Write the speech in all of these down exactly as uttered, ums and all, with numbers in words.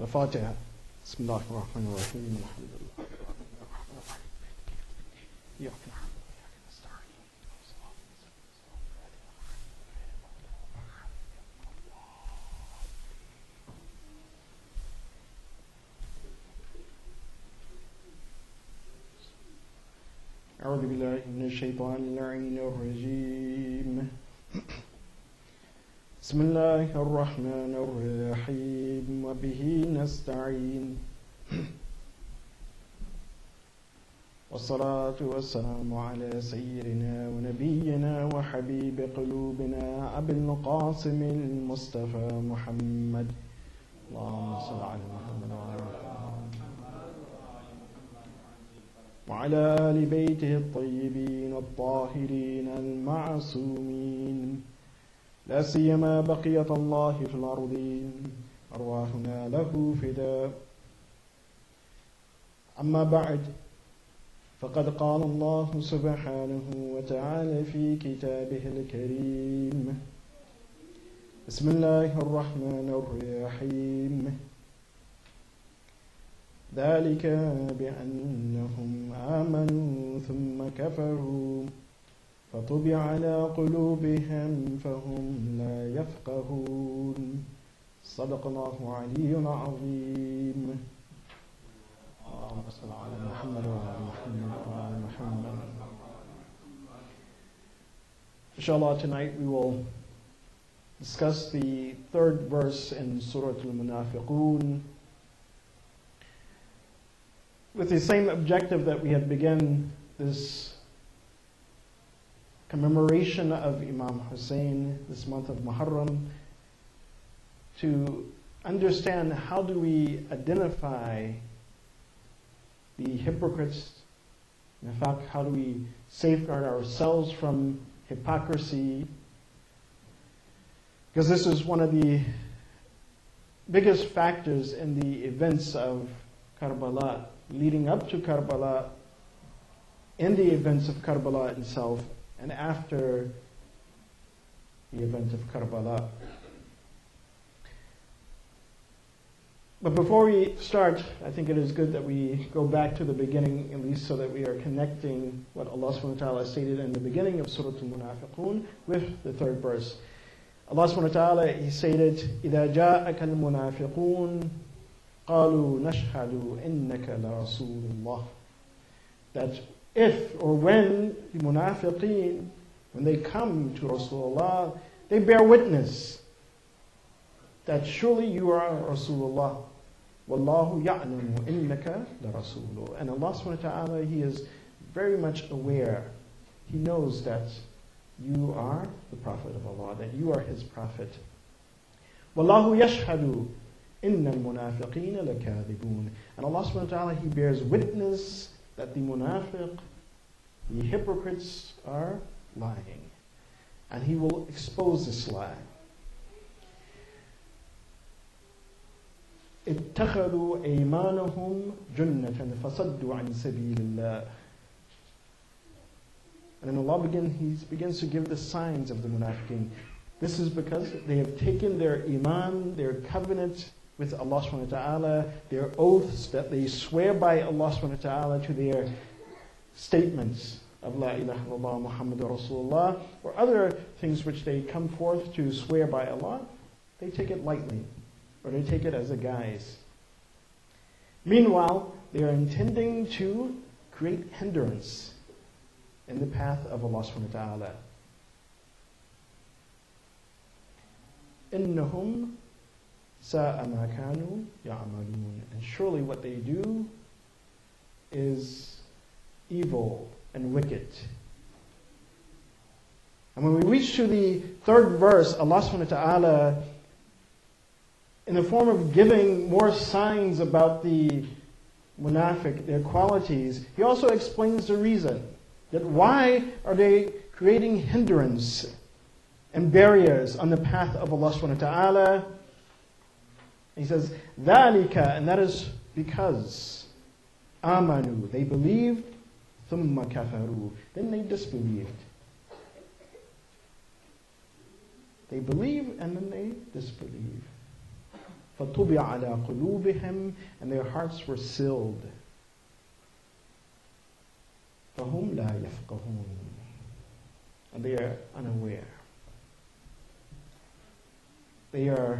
الفاتحة. بسم الله الرحمن الرحيم. الحمد لله. إياك نعبد وإياك نستعين. أعوذ بالله من الشيطان اللعين الرجيم. بسم الله الرحمن الرحيم وبه نستعين. والصلاة والسلام على سيدنا ونبينا وحبيب قلوبنا أبي القاسم المصطفى محمد. اللهم صل على محمد وعلى آل بيته الطيبين الطاهرين المعصومين، لا سيما بقية الله في الأرضين، أرواحنا له فداء. أما بعد، فقد قال الله سبحانه وتعالى في كتابه الكريم: بسم الله الرحمن الرحيم. ذلك بأنهم آمنوا ثم كفروا فطبع على قلوبهم فهم لا يفقهون. صدق الله علي العظيم. اللهم صل على محمد وعلى محمد وعلى محمد. Inshallah, tonight we will discuss the third verse in Surah Al-Munafiqun, with the same objective that we had begun this commemoration of Imam Hussein this month of Muharram, to understand how do we identify the hypocrites. In fact, how do we safeguard ourselves from hypocrisy? Because this is one of the biggest factors in the events of Karbala, leading up to Karbala, in the events of Karbala itself, and after the event of Karbala. But before we start, I think it is good that we go back to the beginning, at least so that we are connecting what Allah subhanahu wa ta'ala stated in the beginning of Surah Al-Munafiqun with the third verse. Allah subhanahu wa ta'ala, He stated, إِذَا جَاءَكَ الْمُنَافِقُونَ قَالُوا نَشْهَدُ إِنَّكَ لَرَسُولُ اللَّهِ. That if or when the munafiqeen, when they come to Rasulullah, they bear witness that surely you are Rasulullah. وَاللَّهُ يَعْلَمُ إِنَّكَ لَرَسُولُ. And Allah subhanahu wa ta'ala, He is very much aware. He knows that you are the Prophet of Allah, that you are His Prophet. وَاللَّهُ يَشْهَدُ إِنَّ الْمُنَافِقِينَ لَكَاذِبُونَ. And Allah subhanahu wa ta'ala, He bears witness that the munafiq, the hypocrites, are lying. And He will expose this lie. اتخذوا أيمانهم جنة فصدوا عن سبيل الله. And then Allah begin, He begins to give the signs of the munafiqeen. This is because they have taken their iman, their covenant with Allah subhanahu wa ta'ala, their oaths that they swear by Allah subhanahu wa ta'ala to their statements of La ilaha illallah Muhammadur Rasulullah, or other things which they come forth to swear by Allah. They take it lightly, or they take it as a guise. Meanwhile, they are intending to create hindrance in the path of Allah subhanahu wa ta'ala. إِنَّهُمْ سَاءَ مَا كَانُوا يَعْمَلُونَ. And surely what they do is evil and wicked. And when we reach to the third verse, Allah subhanahu wa ta'ala, in the form of giving more signs about the munafiq, their qualities, He also explains the reason. That why are they creating hindrance and barriers on the path of Allah subhanahu wa ta'ala? He says, ذَلِكَ, and that is because آمَنُوا, they believed, ثُمَّ كَفَرُوا, then they disbelieved. They believe and then they disbelieve. فَطُبِعَ عَلَىٰ قُلُوبِهِمْ, and their hearts were sealed. فَهُمْ لَا يَفْقَهُونَ, and they are unaware. They are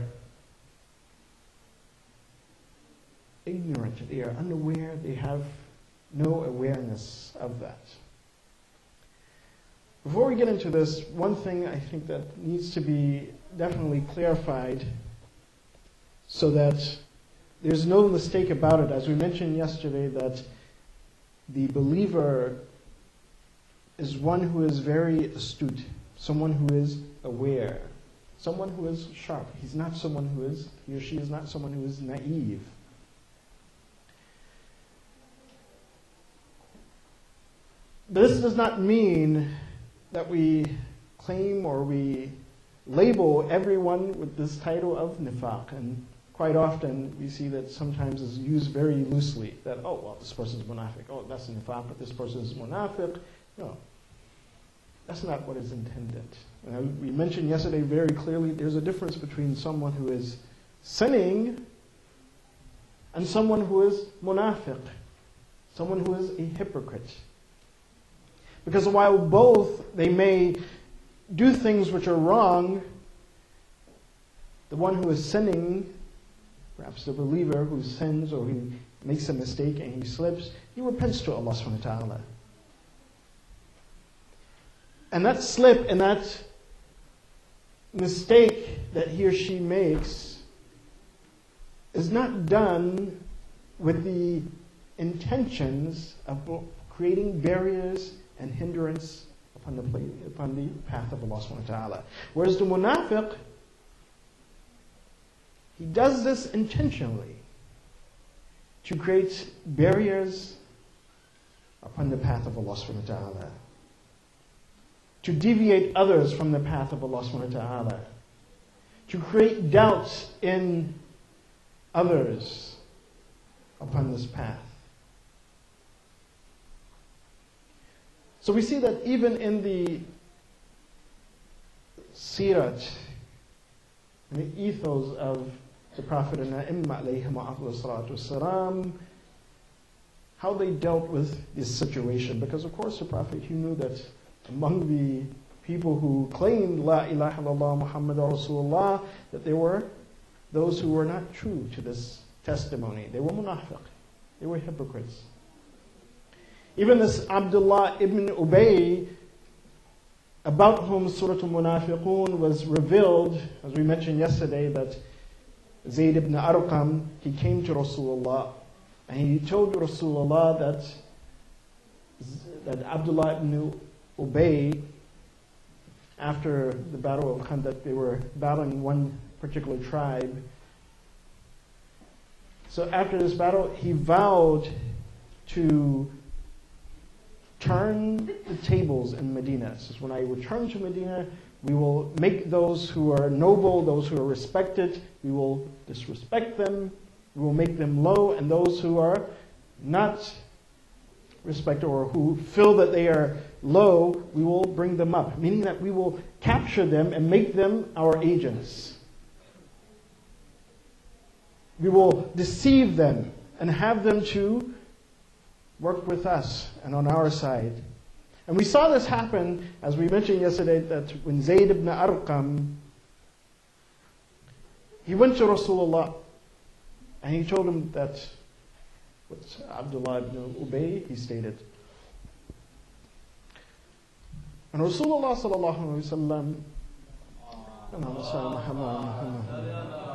ignorant, they are unaware, they have no awareness of that. Before we get into this, one thing I think that needs to be definitely clarified so that there's no mistake about it. As we mentioned yesterday, that the believer is one who is very astute, someone who is aware, someone who is sharp. He's not someone who is, he or she is not someone who is naive. This does not mean that we claim or we label everyone with this title of nifaq. And quite often we see that sometimes it's used very loosely. That, oh, well, this person is munafiq. Oh, that's nifaq, but this person is munafiq. No. That's not what is intended. And we mentioned yesterday very clearly there's a difference between someone who is sinning and someone who is munafiq, someone who is a hypocrite. Because while both, they may do things which are wrong, the one who is sinning, perhaps the believer who sins or he makes a mistake and he slips, he repents to Allah subhanahu wa ta'ala. And that slip and that mistake that he or she makes is not done with the intentions of creating barriers and hindrance upon the, upon the path of Allah subhanahu wa ta'ala. Whereas the munafiq, he does this intentionally to create barriers upon the path of Allah subhanahu wa ta'ala, to deviate others from the path of Allah subhanahu wa ta'ala, to create doubts in others upon this path. So we see that even in the sirat, in the ethos of the Prophet and A'imma alayhim wa afdal salatu wassalam, how they dealt with this situation. Because of course the Prophet, he knew that among the people who claimed La ilaha illallah Muhammadur Rasulullah, that there were those who were not true to this testimony. They were munafiq. They were hypocrites. Even this Abdullah ibn Ubay, about whom Surah Al-Munafiqun was revealed, as we mentioned yesterday, that Zayd ibn Arqam, he came to Rasulullah and he told Rasulullah that, that Abdullah ibn Ubay, after the battle of Khandaq, they were battling one particular tribe. So after this battle, he vowed to turn the tables in Medina. It says, when I return to Medina, we will make those who are noble, those who are respected, we will disrespect them, we will make them low, and those who are not respected or who feel that they are low, we will bring them up. Meaning that we will capture them and make them our agents. We will deceive them and have them to work with us and on our side. And we saw this happen, as we mentioned yesterday, that when Zayd ibn Arqam, he went to Rasulullah and he told him that what Abdullah ibn Ubay, he stated. And Rasulullah sallallahu alayhi wa sallam,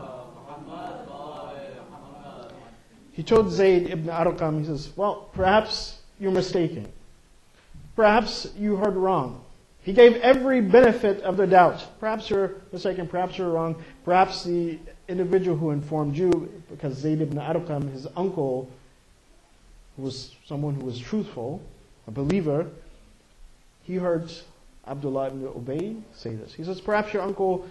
he told Zayd ibn Arqam, he says, well, perhaps you're mistaken. Perhaps you heard wrong. He gave every benefit of the doubt. Perhaps you're mistaken, perhaps you're wrong. Perhaps the individual who informed you, because Zayd ibn Arqam, his uncle, was someone who was truthful, a believer, he heard Abdullah ibn Ubay say this. He says, perhaps your uncle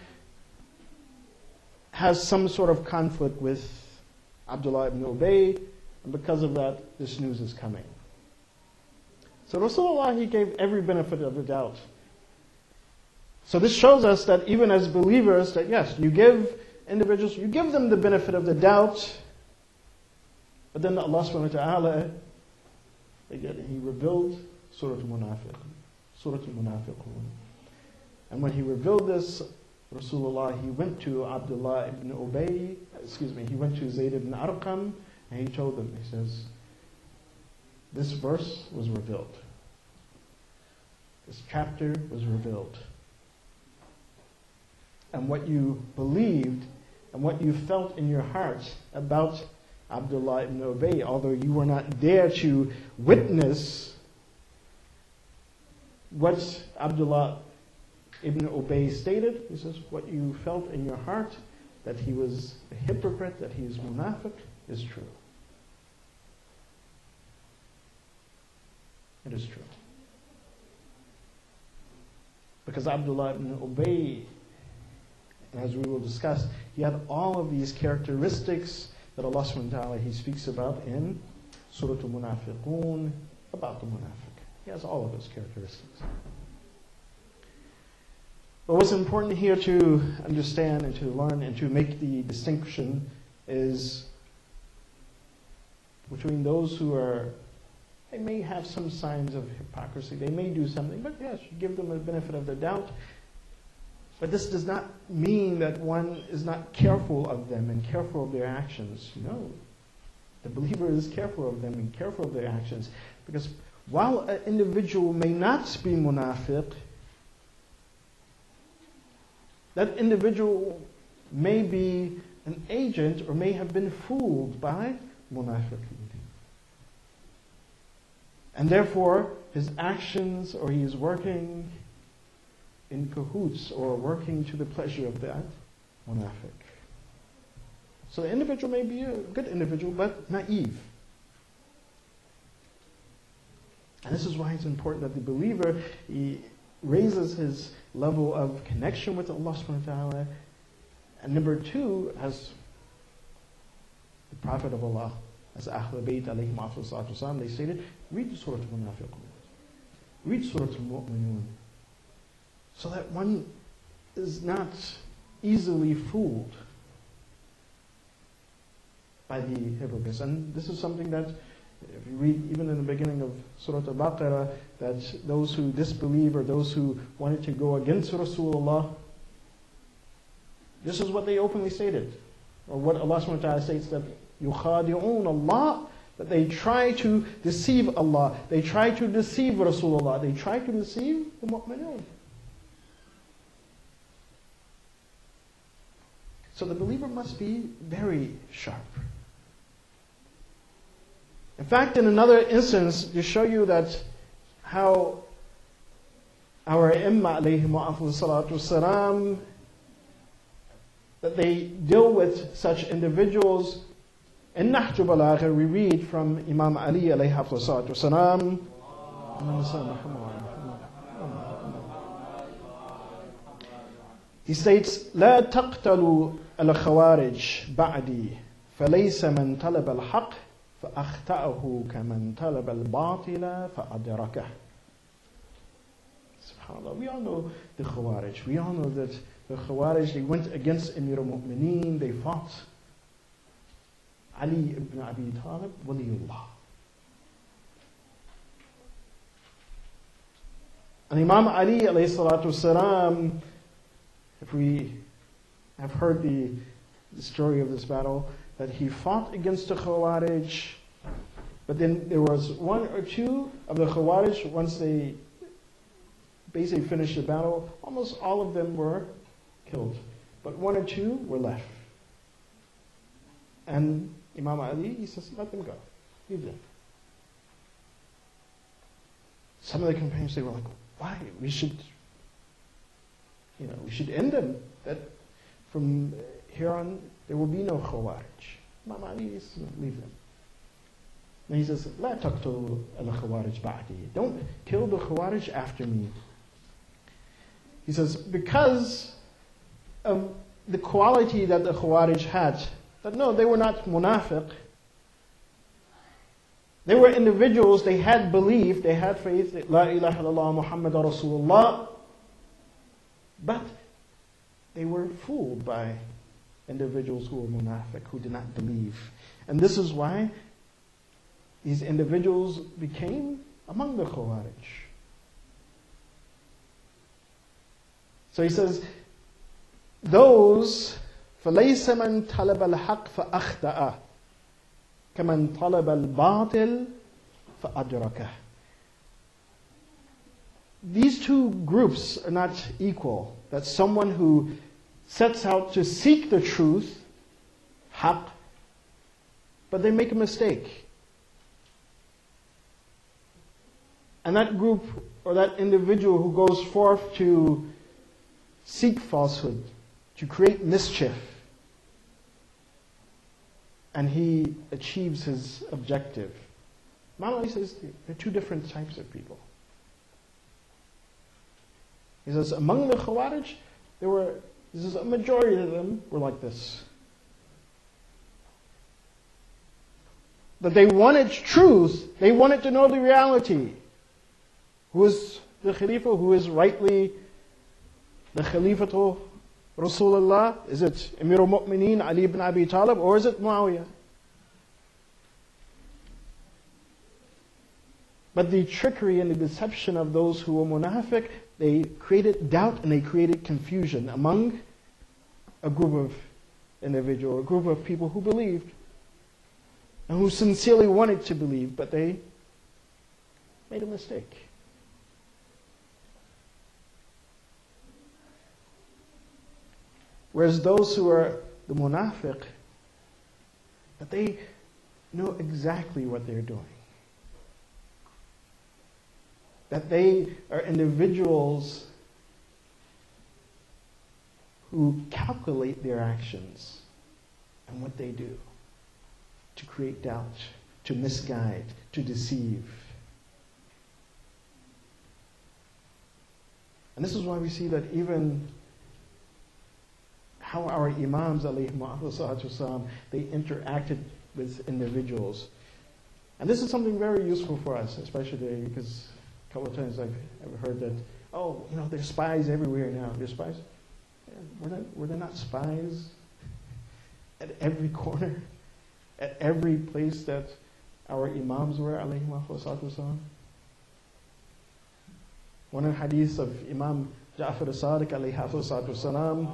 has some sort of conflict with Abdullah ibn Ubay, and because of that, this news is coming. So Rasulullah, he gave every benefit of the doubt. So this shows us that even as believers, that yes, you give individuals, you give them the benefit of the doubt, but then Allah subhanahu wa ta'ala, again, He revealed Surah Al-Munafiq, Surah Al-Munafiqun. And when He revealed this, Rasulullah, he went to Abdullah ibn Ubay, excuse me, he went to Zayd ibn Arqam, and he told them, he says, this verse was revealed. This chapter was revealed. And what you believed and what you felt in your heart about Abdullah ibn Ubay, although you were not there to witness what Abdullah Ibn Ubay stated, he says, what you felt in your heart, that he was a hypocrite, that he is munafiq, is true. It is true. Because Abdullah ibn Ubay, as we will discuss, he had all of these characteristics that Allah subhanahu wa ta'ala, He speaks about in Surah Al-Munafiqun, about the munafiq. He has all of those characteristics. But what's important here to understand and to learn and to make the distinction is between those who are, they may have some signs of hypocrisy, they may do something, but yes, you give them the benefit of the doubt. But this does not mean that one is not careful of them and careful of their actions. No. The believer is careful of them and careful of their actions. Because while an individual may not be munafiq, that individual may be an agent or may have been fooled by munafiqeen. And therefore, his actions, or he is working in cahoots or working to the pleasure of that munafiq. So the individual may be a good individual, but naive. And this is why it's important that the believer, he raises his level of connection with Allah subhanahu wa ta'ala. And number two, as the Prophet of Allah, as Ahlul Bayt alayhim salatu wasalam, they stated, read Surah Al-Munafiqun. Read Surah Al-Mu'minun. So that one is not easily fooled by the hypocrites. And this is something that, if you read even in the beginning of Surah Al-Baqarah, that those who disbelieve or those who wanted to go against Rasulullah, this is what they openly stated. Or what Allah subhanahu wa ta'ala states, that يُخَادِعُونَ Allah, that they try to deceive Allah, they try to deceive Rasulullah, they try to deceive the mu'minun. So the believer must be very sharp. In fact, in another instance, to show you that how our Imma alayhim salatu wasalam, that they deal with such individuals. In Nahj al-Balagha, we read from Imam Ali alayhi salatu wasalam, he states, لا تقتلوا الخوارج بعدي فليس من طلب الحق فأخطأه كمن طلب الباطل فأدركه. SubhanAllah, we all know the Khawarij. We all know that the Khawarij, they went against Amir al-Mu'mineen, they fought Ali ibn Abi Talib, Waliullah. And Imam Ali alayhi salatu wasalam, if we have heard the, the story of this battle, that he fought against the Khawarij, but then there was one or two of the Khawarij, once they basically finished the battle, almost all of them were killed. But one or two were left. And Imam Ali, he says, let them go. Leave them. Some of the companions, they were like, why? We should, you know, we should end them. That from here on, there will be no Khawarij. Imam Ali says, leave them. And he says, لا تقتلوا الخوارج بعدي. Don't kill the Khawarij after me. He says, because of the quality that the Khawarij had, that no, they were not munafiq. They were individuals, they had belief, they had faith, La ilaha illallah Muhammad Rasulullah, but they were fooled by individuals who were munafiq, who did not believe. And this is why these individuals became among the Khawarij. So he says, those فَلَيْسَ مَنْ طَلَبَ الْحَقِّ فَأَخْدَأَ كَمَنْ طَلَبَ الْبَاطِلِ فَأَدْرَكَهُ. These two groups are not equal. That someone who sets out to seek the truth, haqq, but they make a mistake. And that group or that individual who goes forth to seek falsehood, to create mischief, and he achieves his objective. Imam Ali says there are two different types of people. He says among the Khawarij, there were, he says a majority of them were like this. That they wanted truth, they wanted to know the reality. Who is the Khalifa? Who is rightly the Khalifatul Rasulullah? Is it Amir al-Mu'mineen Ali ibn Abi Talib, or is it Muawiyah? But the trickery and the deception of those who were munafiq, they created doubt and they created confusion among a group of individuals, a group of people who believed and who sincerely wanted to believe, but they made a mistake. Whereas those who are the munafiq, that they know exactly what they're doing. That they are individuals who calculate their actions and what they do to create doubt, to misguide, to deceive. And this is why we see that even how our Imams, alayhim, they interacted with individuals. And this is something very useful for us, especially today, because a couple of times I've, I've heard that, oh, you know, there's spies everywhere now. There's spies. Yeah, were, not, were there not spies at every corner, at every place that our Imams were, alayhim wassalam? One of the hadiths of Imam Ja'far as-Sadiq, alayhi wassalam,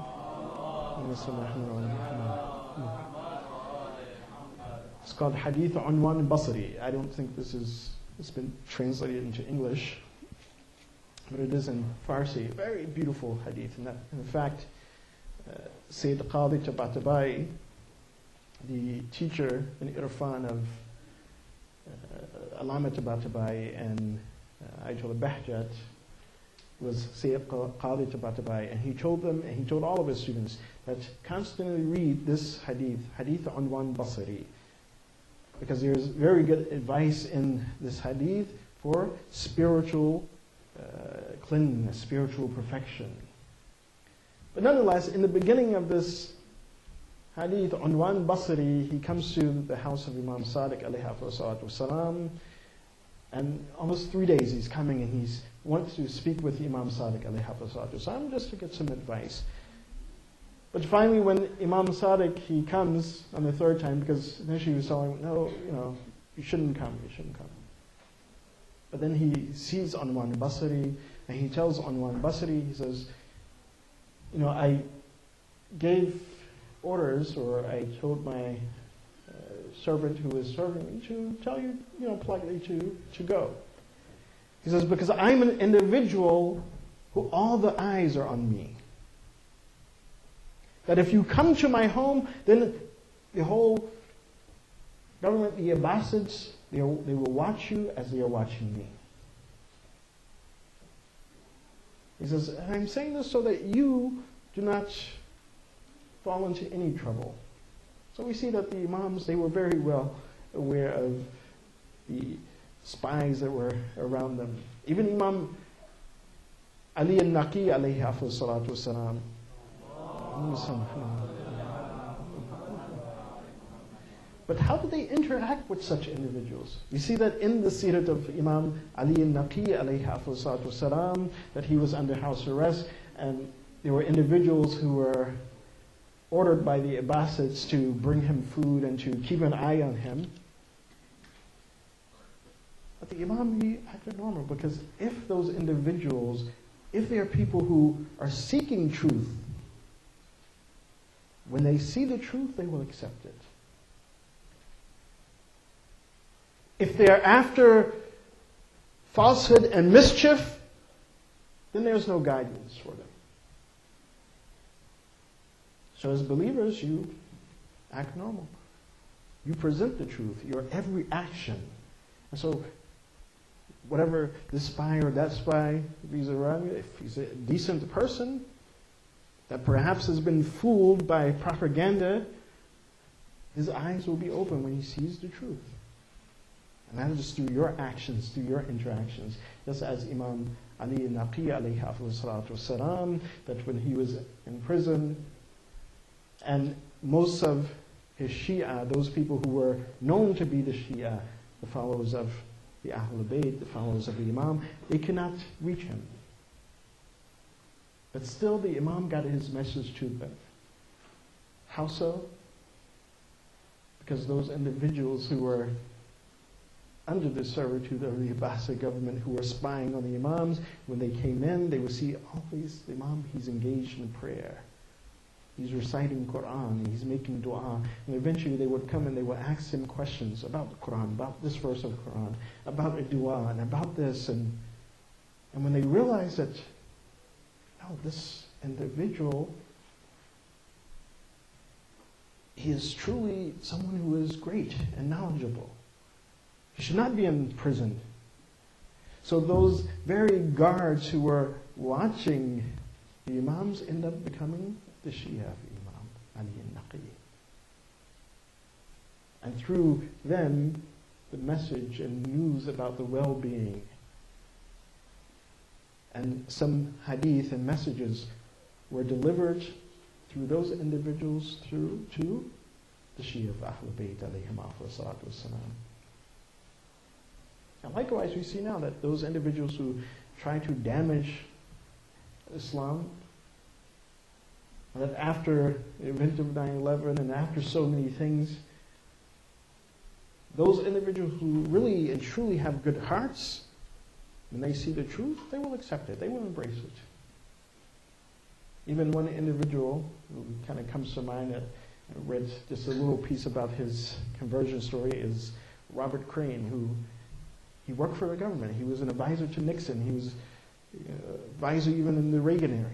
it's called Hadith Unwan Basri. I don't think this is, it's been translated into English, but it is in Farsi. Very beautiful hadith. And that, in fact, uh, Sayyid Qadi Tabatabai, the teacher in Irfan of uh, Alama Tabatabai and uh, Ayatollah Bahjat, was Sayyid Qadi Tabatabai, and he told them, and he told all of his students, that constantly read this hadith, Hadith Unwan Basri, because there's very good advice in this hadith for spiritual uh, cleanliness, spiritual perfection. But nonetheless, in the beginning of this hadith, Unwan Basri, he comes to the house of Imam Sadiq alayhi wassalam, and almost three days he's coming and he's wants to speak with Imam Sadiq alayhi wassalam just to get some advice. But finally, when Imam Sadiq, he comes on the third time, because initially he was telling him, no, you know, you shouldn't come, you shouldn't come. But then he sees Unwan Basri, and he tells Unwan Basri, he says, you know, I gave orders, or I told my uh, servant who was serving me to tell you, you know, politely to, to go. He says, because I'm an individual who all the eyes are on me. That if you come to my home, then the whole government, the Abbasids, they, are, they will watch you as they are watching me. He says, and I'm saying this so that you do not fall into any trouble. So we see that the Imams, they were very well aware of the spies that were around them. Even Imam Ali al-Naqi alayhi salatu wasalam. But how do they interact with such individuals? You see that in the sirat of Imam Ali al-Naqi alayhi salatu wasalam, that he was under house arrest, and there were individuals who were ordered by the Abbasids to bring him food and to keep an eye on him. But the Imam, he acted normal, because if those individuals, if they are people who are seeking truth, when they see the truth, they will accept it. If they are after falsehood and mischief, then there's no guidance for them. So as believers, you act normal. You present the truth, your every action. And so whatever this spy or that spy, if he's around you, if he's a decent person that perhaps has been fooled by propaganda, his eyes will be open when he sees the truth. And that is through your actions, through your interactions. Just as Imam Ali Naqi alayhi salatu wasalam, that when he was in prison, and most of his Shia, those people who were known to be the Shia, the followers of the Ahlul Bayt, the followers of the Imam, they could not reach him. But still the Imam got his message to them. How so? Because those individuals who were under the servitude of the Abbasid government, who were spying on the Imams, when they came in, they would see always the Imam, he's engaged in prayer. He's reciting Quran, he's making dua. And eventually they would come and they would ask him questions about the Quran, about this verse of the Quran, about a dua, and about this. And, and when they realized that, no, this individual, he is truly someone who is great and knowledgeable. He should not be in prison. So those very guards who were watching the Imams end up becoming the Shia of Imam Ali al-Naqi. And through them, the message and news about the well-being and some hadith and messages were delivered through those individuals through to the Shia of Ahlul Bayt alayhim salatu wassalam. And likewise, we see now that those individuals who try to damage Islam, and that after the event of nine eleven and after so many things, those individuals who really and truly have good hearts, when they see the truth, they will accept it. They will embrace it. Even one individual who kind of comes to mind, I read just a little piece about his conversion story, is Robert Crane, who he worked for the government. He was an advisor to Nixon. He was uh, advisor even in the Reagan era.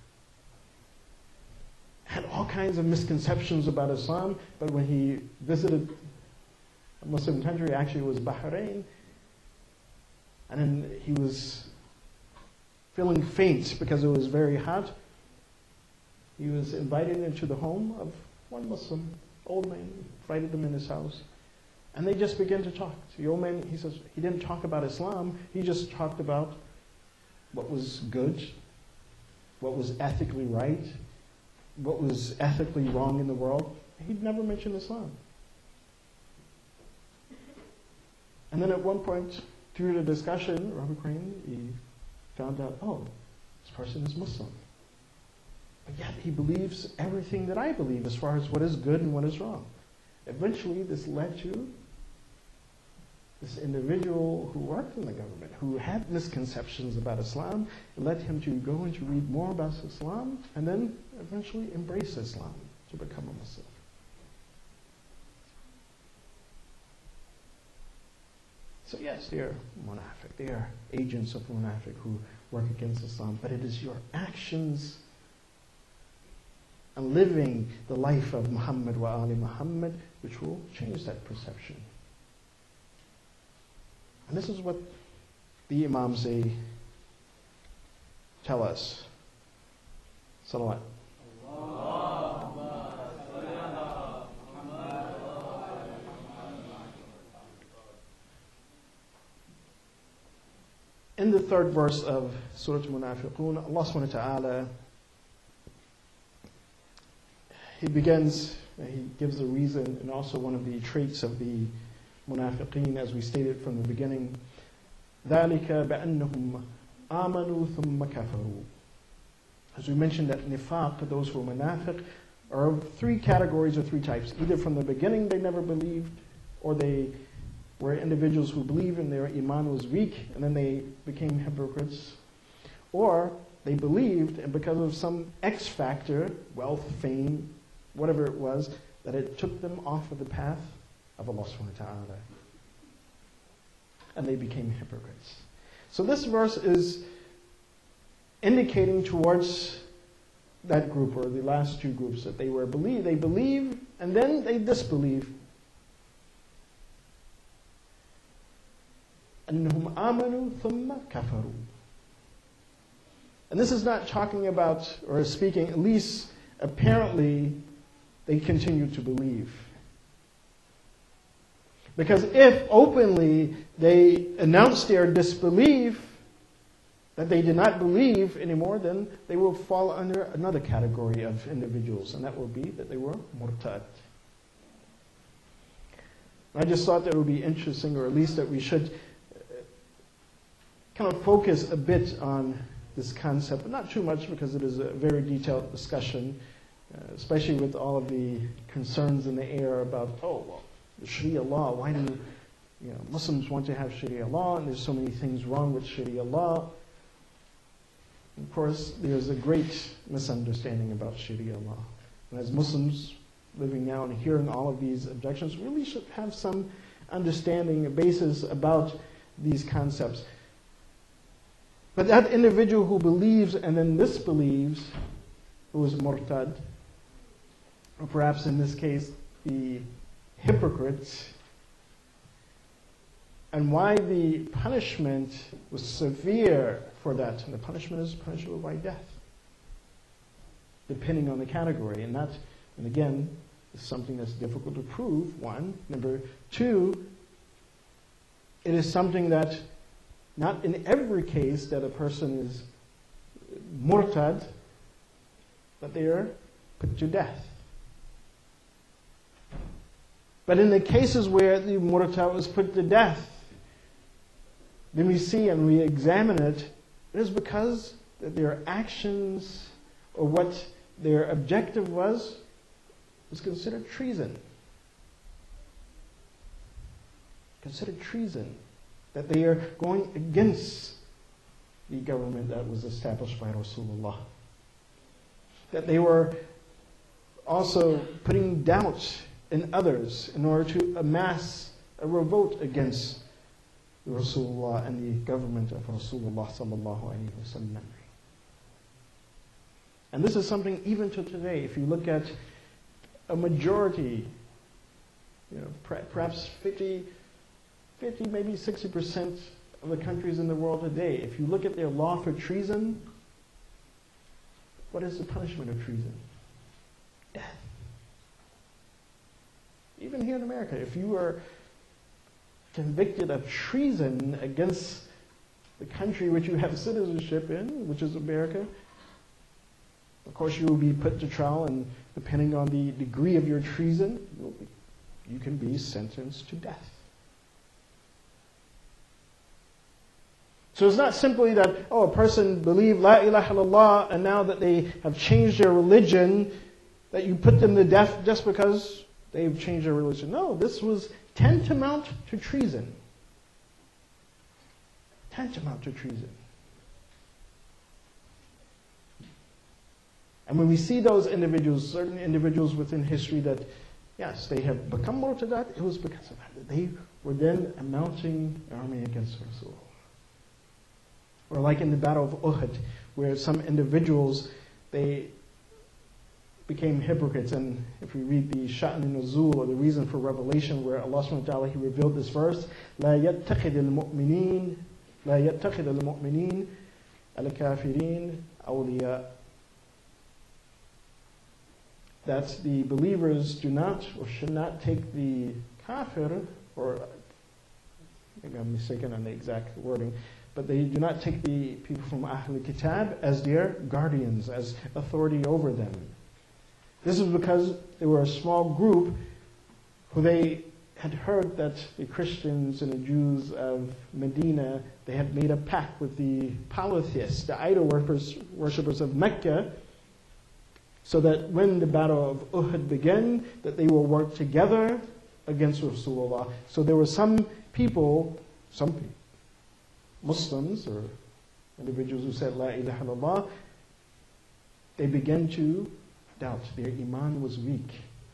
Had all kinds of misconceptions about Islam, but when he visited a Muslim country, actually it was Bahrain, and then he was feeling faint because it was very hot. He was invited into the home of one Muslim, old man, invited them in his house. And they just began to talk. The old man, he says, he didn't talk about Islam. He just talked about what was good, what was ethically right, what was ethically wrong in the world. He'd never mentioned Islam. And then at one point, through the discussion, Robert Crane, he found out, oh, this person is Muslim. But yet he believes everything that I believe as far as what is good and what is wrong. Eventually, this led to this individual who worked in the government, who had misconceptions about Islam. It led him to go and to read more about Islam, and then eventually embrace Islam to become a Muslim. So yes, they are munafiq. They are agents of munafiq who work against Islam. But it is your actions and living the life of Muhammad wa ali Muhammad which will change that perception. And this is what the Imams, they tell us. Salawat. In the third verse of Surah Al-Munafiqun, Allah subhanahu wa ta'ala, He begins, He gives a reason, and also one of the traits of the Munafiqeen, as we stated from the beginning. ذَلِكَ بَأَنَّهُمْ آمَنُوا ثُمَّ كَفَرُوا. As we mentioned, that nifaq, those who are munafiq, are of three categories or three types. Either from the beginning they never believed, or they were individuals who believed and their iman was weak, and then they became hypocrites. Or they believed, and because of some X factor, wealth, fame, whatever it was, that it took them off of the path of Allah subhanahu wa ta'ala. And they became hypocrites. So this verse is indicating towards that group, or the last two groups, that they were believe, they believe and then they disbelieve. أَنَّهُمْ آمَنُوا ثُمَّ كَفَرُوا. And this is not talking about, or speaking, at least apparently, they continue to believe. Because if openly they announce their disbelief, that they did not believe anymore, then they will fall under another category of individuals, and that will be that they were murtad. I just thought that it would be interesting, or at least that we should kind of focus a bit on this concept, but not too much because it is a very detailed discussion, uh, especially with all of the concerns in the air about, oh, well, the Sharia law, why do you know, Muslims want to have Sharia law, and there's so many things wrong with Sharia law. Of course, there's a great misunderstanding about Sharia law. And as Muslims living now and hearing all of these objections, really should have some understanding, a basis about these concepts. But that individual who believes and then disbelieves, who is murtad, or perhaps in this case, the hypocrite, and why the punishment was severe for that. And the punishment is punishable by death, depending on the category. And that, and again, is something that's difficult to prove, one. Number two, it is something that not in every case that a person is murtad, but they are put to death. But in the cases where the murtad was put to death, then we see and we examine it, it is because that their actions or what their objective was, was considered treason. Considered treason. That they are going against the government that was established by Rasulullah. That they were also putting doubt in others in order to amass a revolt against Rasulullah and the government of Rasulullah sallallahu alaihi wasallam. And this is something even to today. If you look at a majority, you know, perhaps fifty, fifty, maybe sixty percent of the countries in the world today, if you look at their law for treason, what is the punishment of treason? Death. Even here in America, if you are convicted of treason against the country which you have citizenship in, which is America, of course you will be put to trial, and depending on the degree of your treason, you'll be, you can be sentenced to death. So it's not simply that, oh, a person believed La ilaha illallah, and now that they have changed their religion, that you put them to death just because they've changed their religion. No, this was tantamount to treason. Tantamount to treason. And when we see those individuals, certain individuals within history that, yes, they have become murtadat, it was because of that. They were then a mounting army against Rasul. Or like in the Battle of Uhud, where some individuals, they became hypocrites. And if we read the Sha'n al-Nuzul, or the reason for revelation, where Allah subhanahu wa ta'ala, He revealed this verse, لا يتخذ المؤمنين لا يتخذ المؤمنين الكافرين أولياء. That the believers do not, or should not take the kafir, or maybe I'm mistaken on the exact wording, but they do not take the people from Ahl Kitab as their guardians, as authority over them. This is because they were a small group who they had heard that the Christians and the Jews of Medina, they had made a pact with the polytheists, the idol worshippers, worshippers of Mecca. so that when the battle of Uhud began, that they will work together against Rasulullah. So there were some people, some people, Muslims or individuals who said La ilaha illallah, they began to doubt. Their iman was weak.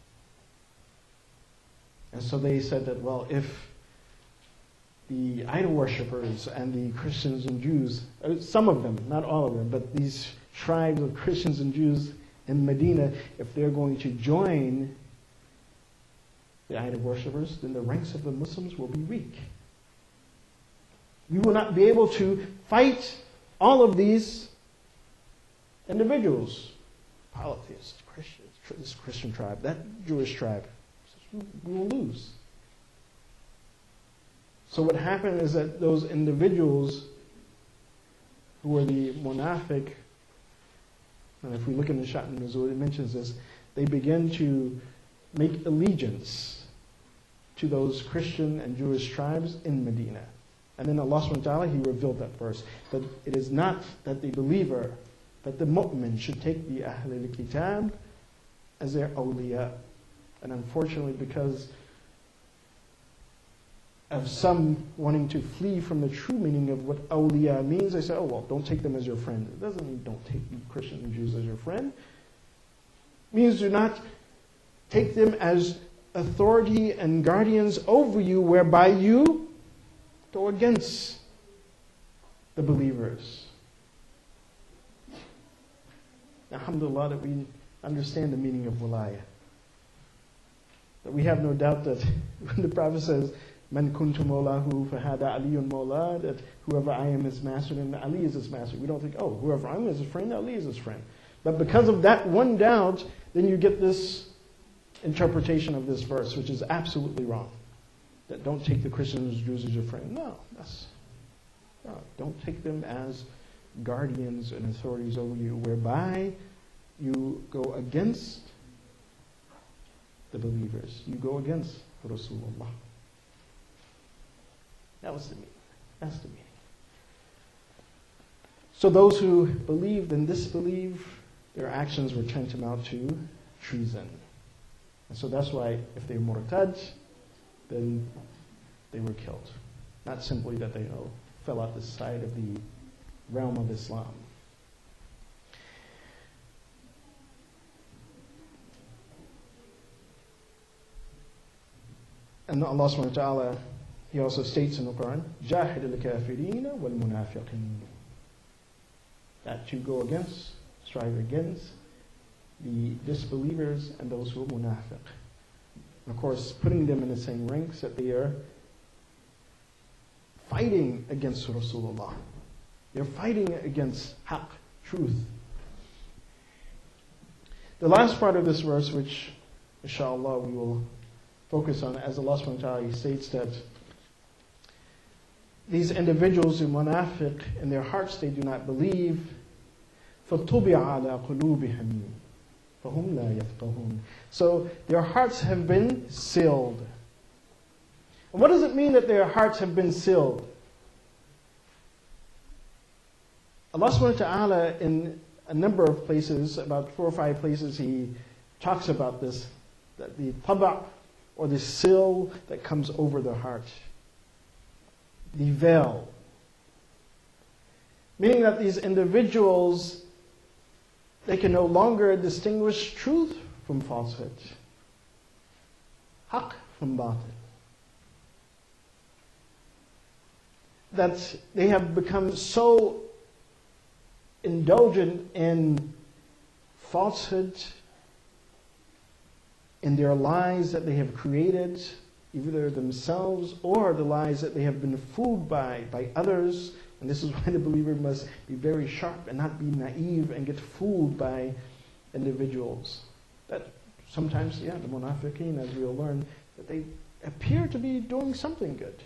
And so they said that, well, if the idol worshippers and the Christians and Jews, some of them, not all of them, but these tribes of Christians and Jews in Medina, if they're going to join the idol worshippers, then the ranks of the Muslims will be weak. We will not be able to fight all of these individuals, polytheists, Christians, this Christian tribe, that Jewish tribe. We will lose. So what happened is that those individuals who were the munafiq, and if we look in the Sha'n Nuzul, it mentions this, they began to make allegiance to those Christian and Jewish tribes in Medina. And then Allah subhanahu wa ta'ala, He revealed that verse, that it is not that the believer, that the mu'min should take the Ahlul Kitab as their awliya. And unfortunately, because of some wanting to flee from the true meaning of what awliya means, they say, oh, well, don't take them as your friend. It doesn't mean don't take Christians and Jews as your friend. It means do not take them as authority and guardians over you, whereby you go against the believers. Alhamdulillah that we understand the meaning of wilayah. That we have no doubt that when the Prophet says, Man kuntu mawlahu fahada aliyun mawla, that whoever I am his master, then Ali is his master. We don't think, oh, whoever I am is his friend, Ali is his friend. But because of that one doubt, then you get this interpretation of this verse, which is absolutely wrong. That don't take the Christians and Jews as your friend. No, that's no, don't take them as guardians and authorities over you, whereby you go against the believers. You go against Rasulullah. That was the meaning. That's the meaning. So those who believed and disbelieved, their actions were tantamount to treason. And so that's why if they were murtad, then they were killed. Not simply that they you know, fell out the side of the realm of Islam. And Allah subhanahu wa ta'ala, He also states in the Quran, جَاهِدِ الْكَافِرِينَ وَالْمُنَافِقِينَ, that you go against, strive against the disbelievers and those who are munafiq. And of course, putting them in the same ranks that they are fighting against Rasulullah. They're fighting against haqq, truth. The last part of this verse, which inshallah we will focus on, as Allah subhanahu wa ta'ala states that these individuals who munafiq, in their hearts they do not believe, فَطُبِعَ عَلَى قُلُوبِهِمْ فَهُمْ لَا يَفْقَهُونَ. So their hearts have been sealed. And what does it mean that their hearts have been sealed? Allah subhanahu wa ta'ala, in a number of places, about four or five places, He talks about this, that the taba', or the seal that comes over the heart. The veil. Meaning that these individuals, they can no longer distinguish truth from falsehood. Haqq from batil. That they have become so indulgent in falsehood, in their lies that they have created, either themselves or the lies that they have been fooled by, by others. And this is why the believer must be very sharp and not be naive and get fooled by individuals. That sometimes, yeah, the munafiqeen, as we'll learn, that they appear to be doing something good.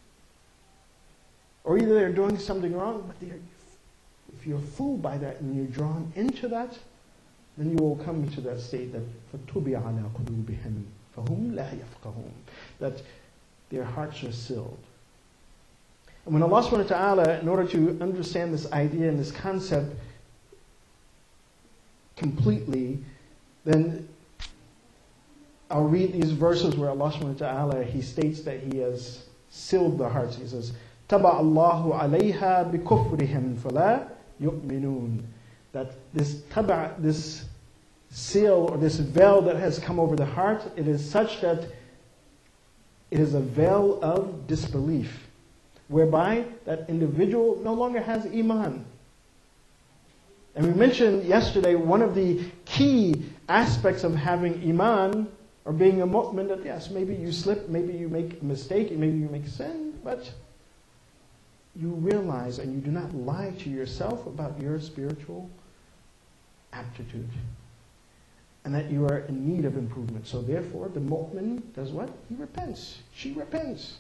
Or either they're doing something wrong, but they're, if you're fooled by that and you're drawn into that, then you will come to that state that فَتُبِعَ عَلَىٰ قُلُوبِهِمْ فَهُمْ لَا يَفْقَهُونَ, that their hearts are sealed. And when Allah subhanahu wa ta'ala, in order to understand this idea and this concept completely, then I'll read these verses where Allah subhanahu wa ta'ala, He states that He has sealed the hearts. He says, تَبَعَ اللَّهُ عَلَيْهَا بِكُفْرِهِمْ فَلَا يُؤْمِنُونَ. That this taba, this seal or this veil that has come over the heart, it is such that it is a veil of disbelief, whereby that individual no longer has iman. And we mentioned yesterday one of the key aspects of having iman or being a mu'min, that yes, maybe you slip, maybe you make a mistake, maybe you make sin, but you realize and you do not lie to yourself about your spiritual aptitude, and that you are in need of improvement. So therefore, the mu'min does what? He repents. She repents.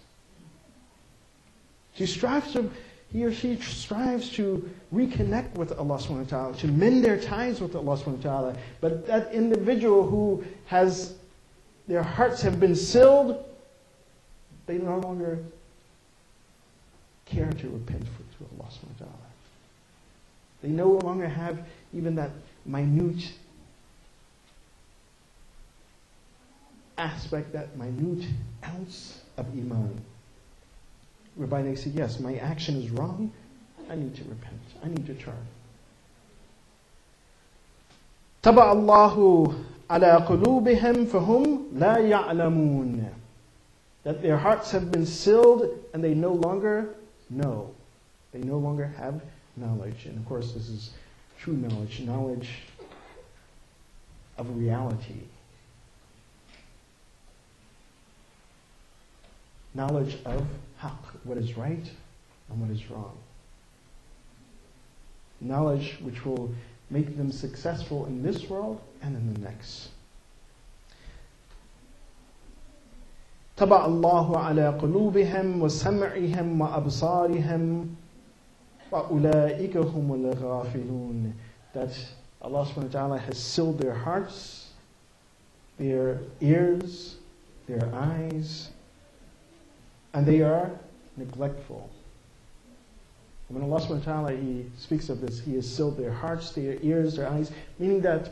She strives to, he or she strives to reconnect with Allah subhanahu wa ta'ala, to mend their ties with Allah subhanahu wa ta'ala. But that individual who has, their hearts have been sealed, they no longer care to repent for, to Allah subhanahu wa ta'ala. They no longer have even that minute aspect, that minute ounce of iman, whereby they say, yes, my action is wrong, I need to repent, I need to turn. تَبَعَ اللَّهُ عَلَىٰ قُلُوبِهِمْ فَهُمْ لَا يَعْلَمُونَ. That their hearts have been sealed and they no longer know. They no longer have knowledge. And of course, this is true knowledge, knowledge of reality. Knowledge of haqq, what is right and what is wrong. Knowledge which will make them successful in this world and in the next. تَبَعَ اللَّهُ عَلَىٰ قُلُوبِهِمْ وَسَمْعِهِمْ وَأَبْصَارِهِمْ وَأُولَٰئِكَ هُمُ الْغَافِلُونَ. That Allah subhanahu wa ta'ala has sealed their hearts, their ears, their eyes, and they are neglectful. When Allah subhanahu wa ta'ala, He speaks of this, He has sealed their hearts, their ears, their eyes, meaning that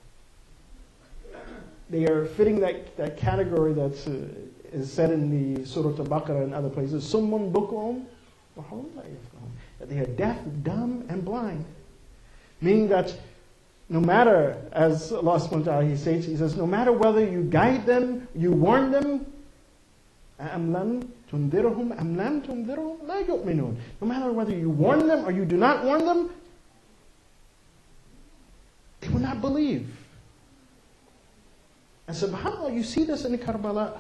they are fitting that, that category that uh, is said in the Surah Al-Baqarah and other places, Summun bukum, that they are deaf, dumb, and blind. Meaning that no matter, as Allah subhanahu wa ta'ala, He says, He says, no matter whether you guide them, you warn them, أَأَمْ لَمْ تُنذِرْهُمْ أَمْ لَمْ تُنذِرْهُمْ لَا يُؤْمِنُونَ. No matter whether you warn them or you do not warn them, they will not believe. And subhanAllah, you see this in Karbala.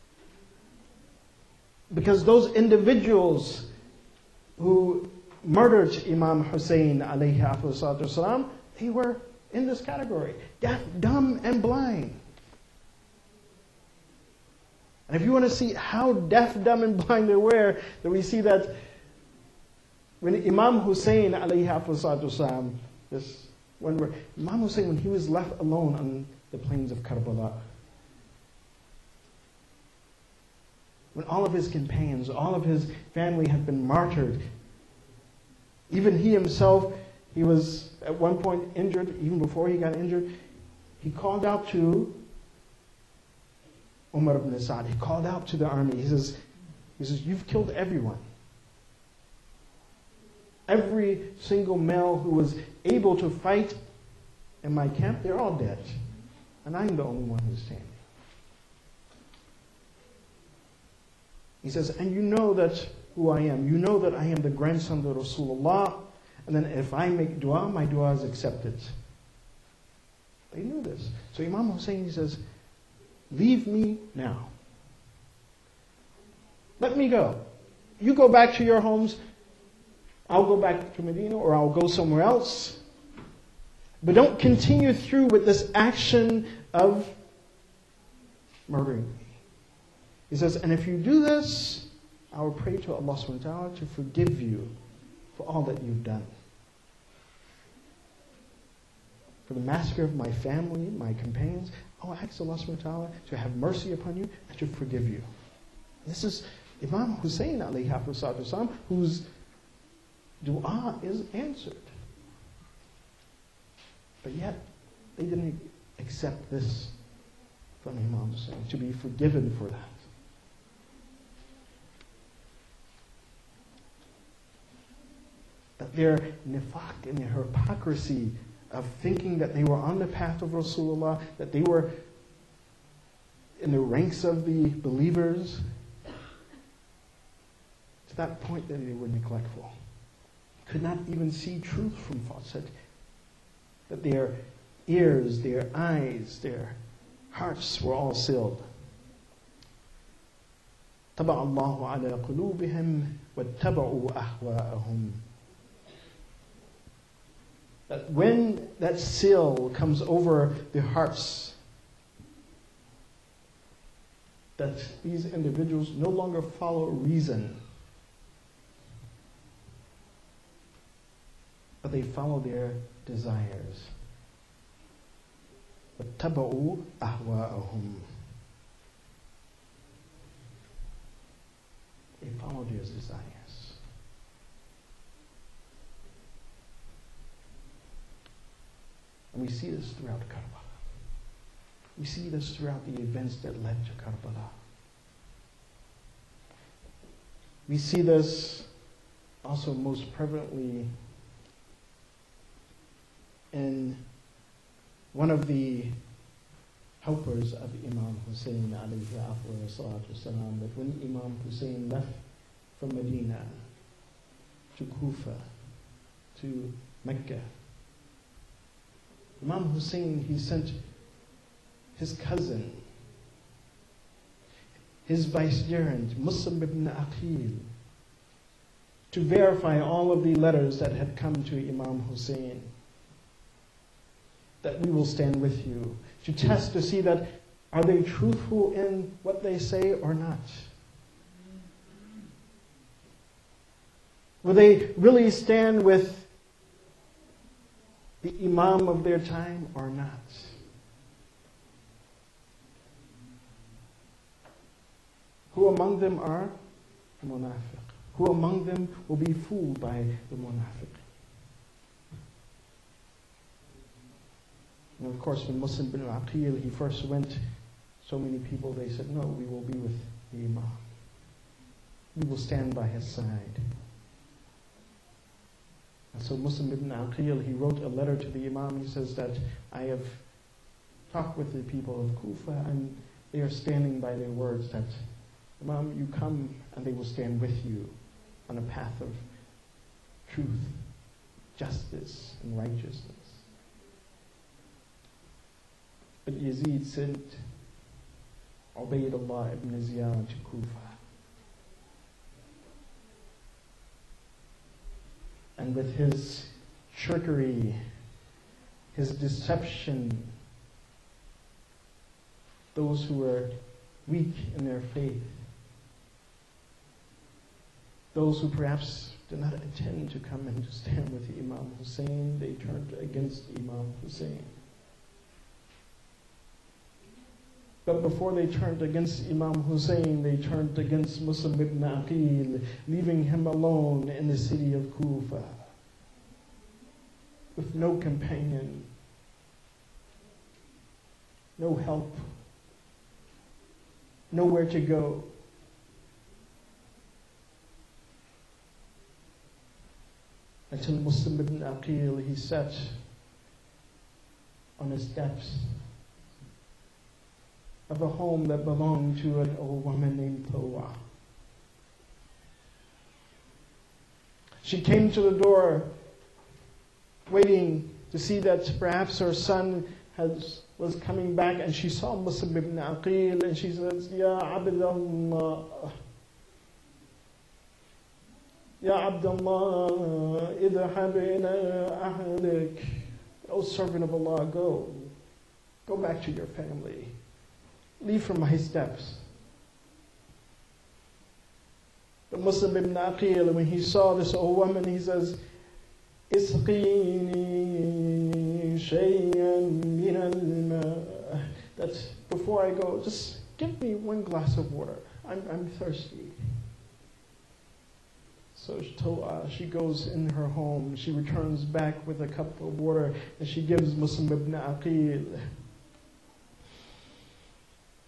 Because those individuals who murdered Imam Hussein alayhi afdalus wasalam, they were in this category. Deaf, dumb, and blind. And if you want to see how deaf, dumb, and blind they were, then we see that when Imam Hussein alayhi afdalus wasalam, this when we're, Imam Hussein, when he was left alone on the plains of Karbala, when all of his companions, all of his family had been martyred, even he himself, he was at one point injured, even before he got injured, he called out to Umar ibn Sa'd, he called out to the army, he says, he says, you've killed everyone. Every single male who was able to fight in my camp, they're all dead. And I'm the only one who's standing. He says, and you know that who I am. You know that I am the grandson of Rasulullah. And then if I make dua, my dua is accepted. They knew this. So Imam Hussein, he says, leave me now. Let me go. You go back to your homes. I'll go back to Medina, or I'll go somewhere else. But don't continue through with this action of murdering me. He says, and if you do this, I will pray to Allah subhanahu wa ta'ala to forgive you for all that you've done. For the massacre of my family, my companions, I will ask Allah subhanahu wa ta'ala to have mercy upon you and to forgive you. This is Imam Hussein alayhi wasallam, whose dua is answered. But yet, they didn't accept this from Imam Hussein, to be forgiven for that. That their nifaq and their hypocrisy of thinking that they were on the path of Rasulullah, that they were in the ranks of the believers, to that point that they were neglectful. Could not even see truth from falsehood. That their ears, their eyes, their hearts were all sealed. طبع الله على قلوبهم واتبعوا أهواءهم. That when that seal comes over the hearts, that these individuals no longer follow reason, but they follow their desires. وَاتَّبَعُوا أَهْوَاءَهُمْ. They follow their desires. And we see this throughout Karbala. We see this throughout the events that led to Karbala. We see this also most prevalently in one of the helpers of Imam Hussein alayhi afwa salatu wasalam, that when Imam Hussein left from Medina to Kufa, to Mecca, Imam Hussein, he sent his cousin, his vicegerent, Muslim ibn Aqil, to verify all of the letters that had come to Imam Hussein, that we will stand with you, to test to see that are they truthful in what they say or not. Will they really stand with the Imam of their time or not? Who among them are the munafiq? Who among them will be fooled by the munafiq? And of course, when Muslim ibn Aqil, he first went, so many people, they said, no, we will be with the Imam. We will stand by his side. And so Muslim ibn Aqil, he wrote a letter to the Imam. He says that I have talked with the people of Kufa, and they are standing by their words that, Imam, you come and they will stand with you on a path of truth, justice, and righteousness. But Yazid sent Ubaydullah ibn Ziyad to Kufa. And with his trickery, his deception, those who were weak in their faith, those who perhaps did not intend to come and to stand with Imam Hussein, they turned against Imam Hussein. But before they turned against Imam Hussein, they turned against Muslim ibn Aqil, leaving him alone in the city of Kufa, with no companion, no help, nowhere to go. Until Muslim ibn Aqil, he sat on the steps of a home that belonged to an old woman named Tawa. She came to the door waiting to see that perhaps her son has, was coming back, and she saw Muslim ibn Aqil, and she says, Ya Abdullah, Ya Abdullah, idhhab ila ahlik. O servant of Allah, go. Go back to your family. Leave from my steps. The Muslim ibn Aqil, when he saw this old woman, he says, Isqini shay'an min al-ma. That before I go, just give me one glass of water. I'm, I'm thirsty. So she, told, uh, she goes in her home. She returns back with a cup of water, and she gives Muslim ibn Aqil.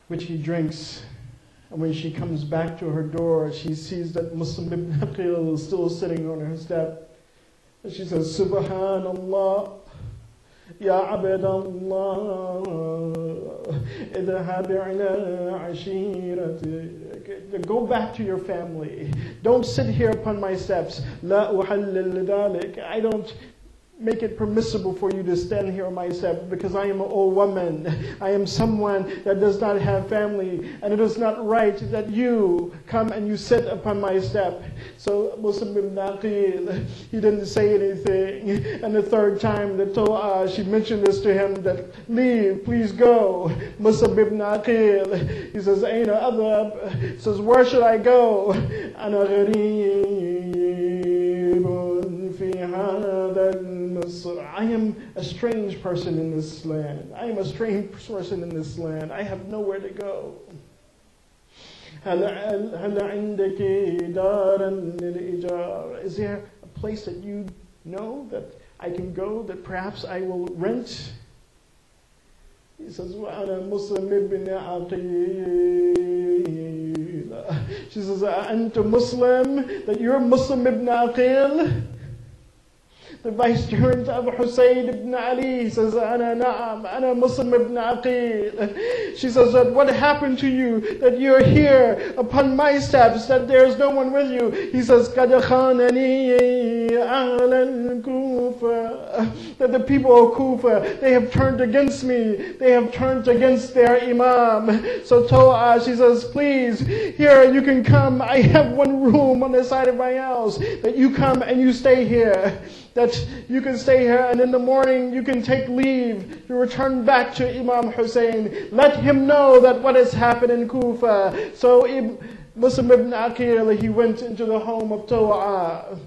which he drinks. And when she comes back to her door, she sees that Muslim ibn Aqil is still sitting on her step. And she says, Subhanallah, Ya Abdallah, idhhab ila ashiratik. Go back to your family. Don't sit here upon my steps. La uhallil lidalik. I don't make it permissible for you to stand here on my step because I am an old woman. I am someone that does not have family, and it is not right that you come and you sit upon my step. So Muslim ibn Aqil, he didn't say anything. And the third time that To'a, she mentioned this to him, that leave, please go. Muslim ibn Aqil, he says, Aina adhab, he says, where should I go? Ana ghareebun fi hadha I am a strange person in this land. I am a strange person in this land. I have nowhere to go. Is there a place that you know that I can go, that perhaps I will rent? He says, وَأَنَا مُسْلِمْ ibn Aqil. She says, أَنْتَ Muslim? That you're Muslim ibn Aqil? The vicegerent Abu Hussein ibn Ali says, Ana na'am, Ana Muslim ibn Aqil. She says, that what happened to you, that you're here upon my steps, that there's no one with you. He says, قَدْ خَانَنِي أَهْلَ الْكُوفَةِ. That the people of Kufa, they have turned against me. They have turned against their imam. So To'a, she says, please, here you can come. I have one room on the side of my house, that you come and you stay here. That you can stay here, and in the morning you can take leave. You return back to Imam Hussein. Let him know that what has happened in Kufa. So Muslim ibn Aqil, he went into the home of To'a.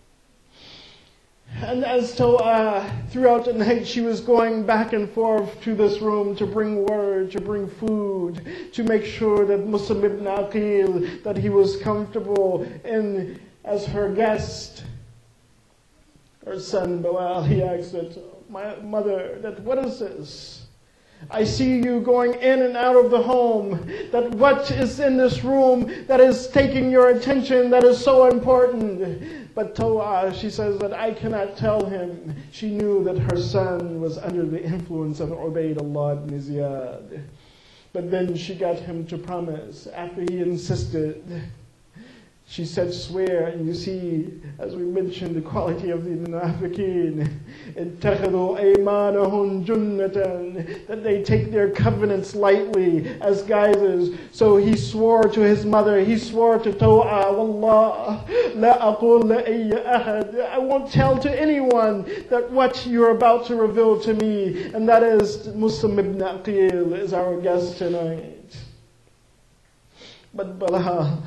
And as To'a, throughout the night, she was going back and forth to this room to bring word, to bring food, to make sure that Muslim ibn Aqil, that he was comfortable in as her guest. Her son, Bilal, he asked that, my mother, that what is this? I see you going in and out of the home, that what is in this room that is taking your attention, that is so important. But To'a, she says that I cannot tell him. She knew that her son was under the influence of Ubaydullah ibn Ziyad. But then she got him to promise, after he insisted. She said, swear, and you see, as we mentioned, the quality of the munafiqeen, اتَّخَذُوا أَيْمَانَهُمْ جُنَّةً, that they take their covenants lightly as guises. So he swore to his mother, he swore to To'a, Wallah, لَا أَقُولْ لَأَيَّ أَحَدٍ, I won't tell to anyone that what you're about to reveal to me, and that is Muslim ibn Aqil is our guest tonight. But Bilal,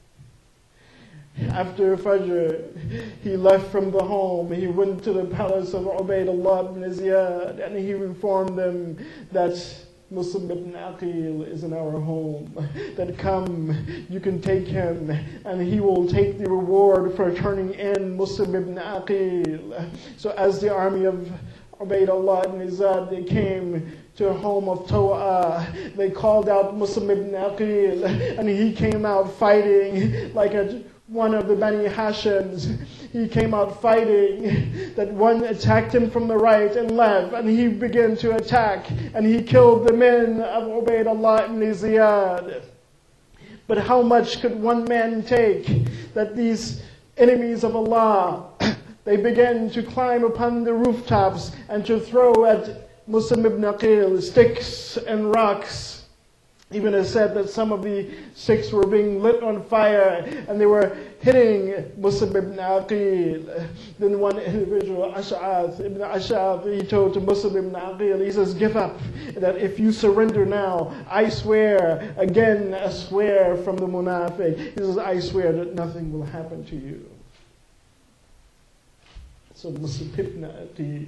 after Fajr, he left from the home. He went to the palace of Ubaydullah ibn Ziyad, and he informed them that Muslim ibn Aqil is in our home. That come, you can take him, and he will take the reward for turning in Muslim ibn Aqil. So as the army of Ubaydullah ibn Ziyad, they came to the home of To'a, they called out Muslim ibn Aqil, and he came out fighting like a one of the Bani Hashims. He came out fighting, that one attacked him from the right and left, and he began to attack, and he killed the men of Ubaydullah ibn Ziyad. But how much could one man take, that these enemies of Allah, they began to climb upon the rooftops and to throw at Muslim ibn Aqil sticks and rocks. Even it said that some of the sticks were being lit on fire and they were hitting Muslim ibn Aqil. Then one individual, Ash'ath ibn Ash'ath, he told to Muslim ibn Aqil, he says, give up, that if you surrender now, I swear, again a swear from the munafiq. He says, I swear that nothing will happen to you. So Muslim ibn Aqil,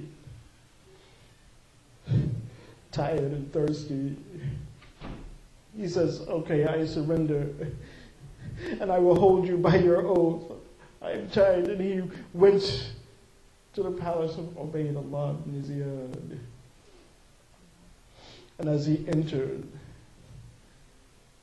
tired and thirsty, he says, okay, I surrender, and I will hold you by your oath. I am tired. And he went to the palace of Ubaydullah ibn Ziyad. And as he entered,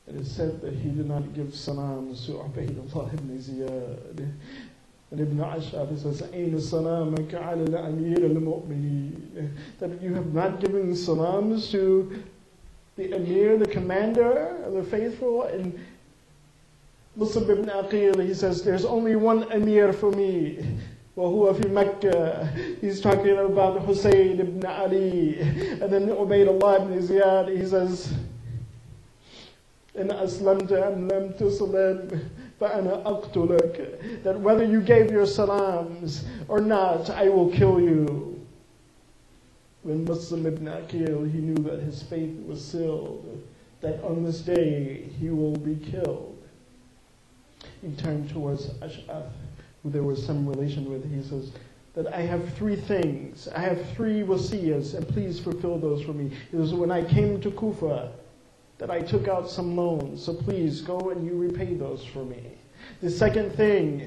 It is said that he did not give salams to Ubaydullah ibn Ziyad. And Ibn Ash'ab says, Aina salamaka ala al-amir al-mu'mineen. That you have not given salams to the emir, the commander of the faithful. And Muslim ibn Aqil, he says, there's only one emir for me. وَهُوَ فِي Mecca. He's talking about Hussein ibn Ali. And then Ubaydullah ibn Ziyad, he says, إِنْ أَسْلَمْتَ أَمْ لَمْ تُسْلَمْ فَأَنَا أَقْتُلَكَ. That whether you gave your salams or not, I will kill you. When Muslim ibn Aqil, he knew that his faith was sealed, that on this day he will be killed. He turned towards Ash'ath, who there was some relation with. He says that I have three things. I have three wasiyas, and please fulfill those for me. It was when I came to Kufa that I took out some loans, so please go and you repay those for me. The second thing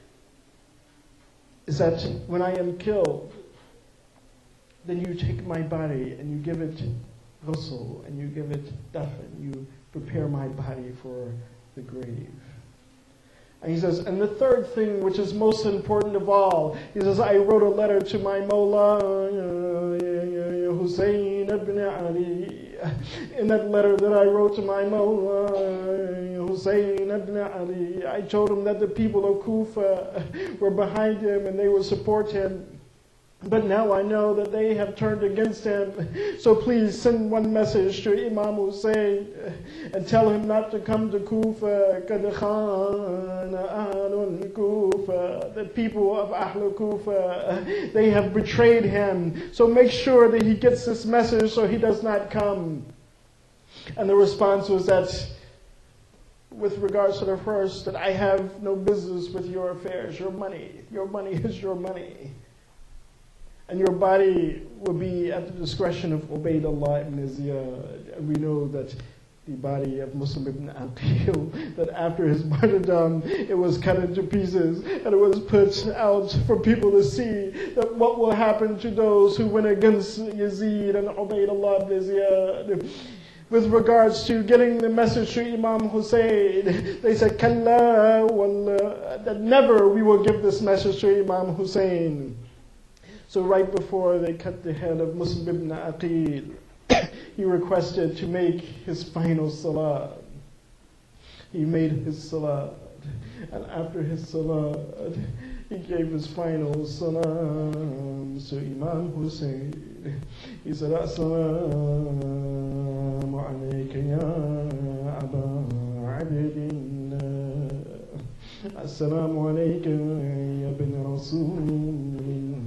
is that when I am killed, then you take my body and you give it ghusl, and you give it dafn, you prepare my body for the grave. And he says, and the third thing, which is most important of all, he says, I wrote a letter to my Mawla, Hussein ibn Ali. In that letter that I wrote to my Mawla, Hussein ibn Ali, I told him that the people of Kufa were behind him and they would support him. But now I know that they have turned against him. So please send one message to Imam Hussein and tell him not to come to Kufa. قَدْ خَانَ أَهْلُ الْكُوفَةِ. The people of Ahl Kufa, they have betrayed him. So make sure that he gets this message so he does not come. And the response was that, with regards to the first, that I have no business with your affairs. Your money, your money is your money. And your body will be at the discretion of Ubaydullah ibn Ziyad. And we know that the body of Muslim ibn Aqil, that after his martyrdom, it was cut into pieces and it was put out for people to see that what will happen to those who went against Yazid and Ubaydullah ibn Ziyad. With regards to getting the message to Imam Hussein, they said, Kalla wallah, that never we will give this message to Imam Hussein. So right before they cut the head of Muslim ibn Aqil, he requested to make his final salah. He made his salah. And after his salah, he gave his final salam to Imam Hussein. He said, Assalamu alayka ya Aba Abdillah. Assalamu alayka ya bin Rasulillah.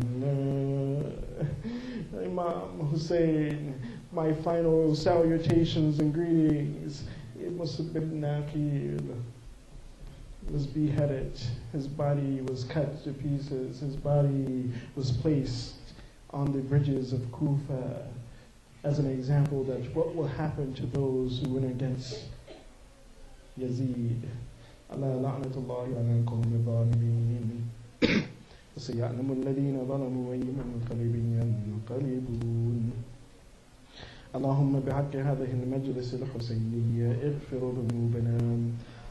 Imam Hussein, my final salutations and greetings. Muslim ibn Aqil was beheaded. His body was cut to pieces. His body was placed on the bridges of Kufa as an example that what will happen to those who went against Yazid. Allah la'natullahi ala al-qawmi al-zalimin. وسيعلم الذين ظلموا أي منقلب ينقلبون. اللهم بحق هذه المجلس الحسيني اغفر ذنوبنا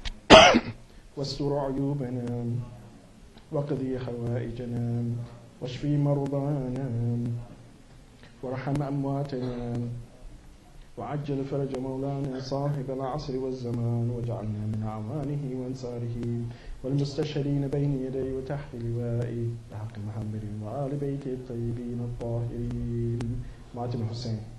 واستر عيوبنا وقضي حوائجنا واشفي مرضانا وارحم أمواتنا وعجل فرج مولانا صاحب العصر والزمان واجعلنا من أعوانه وأنصاره والمستشهدين بين يديه وتحت لوائه بحق محمد وآل بيته الطيبين الطاهرين. ماتم حسين.